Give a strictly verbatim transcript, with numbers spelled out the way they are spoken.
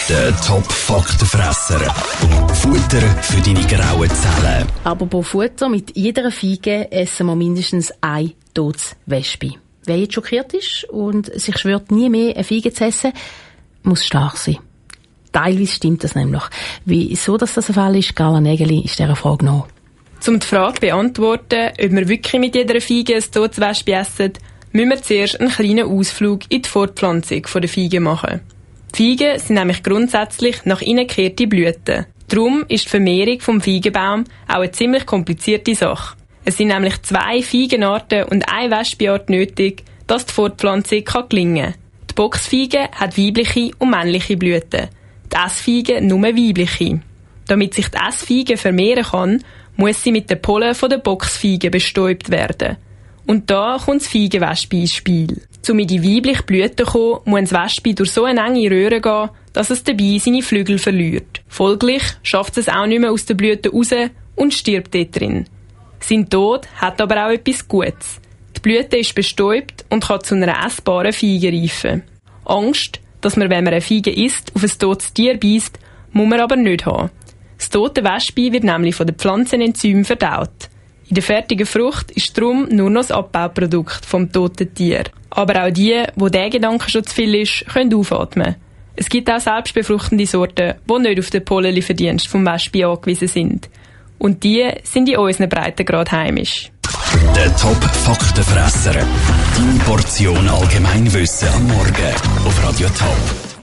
Der Top-Faktenfresser. Futter für deine grauen Zellen. Aber pro Futter mit jeder Feige essen wir mindestens ein totes Wespe. Wer jetzt schockiert ist und sich schwört, nie mehr eine Feige zu essen, muss stark sein. Teilweise stimmt das nämlich. Wieso das der Fall ist, Carla Nägeli ist dieser Frage nach. Um die Frage zu beantworten, ob wir wirklich mit jeder Feige ein totes Wespe essen, müssen wir zuerst einen kleinen Ausflug in die Fortpflanzung der Feige machen. Die Feigen sind nämlich grundsätzlich nach innen gekehrte Blüten. Darum ist die Vermehrung vom Feigenbaum auch eine ziemlich komplizierte Sache. Es sind nämlich zwei Feigenarten und eine Wespenart nötig, dass die Fortpflanzung gelingen kann. Die Boxfeige hat weibliche und männliche Blüten. Die Essfeige nur weibliche. Damit sich die Essfeige vermehren kann, muss sie mit den Pollen der Boxfeige bestäubt werden. Und da kommt das Feigenwespe ins Spiel. Um in die weibliche Blüte zu kommen, muss das Wespe durch so eine enge Röhre gehen, dass es dabei seine Flügel verliert. Folglich schafft es auch nicht mehr aus der Blüte raus und stirbt dort drin. Sein Tod hat aber auch etwas Gutes. Die Blüte ist bestäubt und kann zu einer essbaren Feige reifen. Angst, dass man, wenn man eine Feige isst, auf ein totes Tier beisst, muss man aber nicht haben. Das tote Wespe wird nämlich von den Pflanzenenzymen verdaut. In der fertigen Frucht ist darum nur noch das Abbauprodukt vom toten Tier. Aber auch die, wo der Gedanke schon zu viel ist, können aufatmen. Es gibt auch selbstbefruchtende Sorten, die nicht auf den Pollenlieferdienst vom Wespe angewiesen sind. Und die sind in unseren Breitengrad heimisch. Der Top-Faktenfresser. Deine Portion Allgemeinwissen am Morgen auf Radio Top.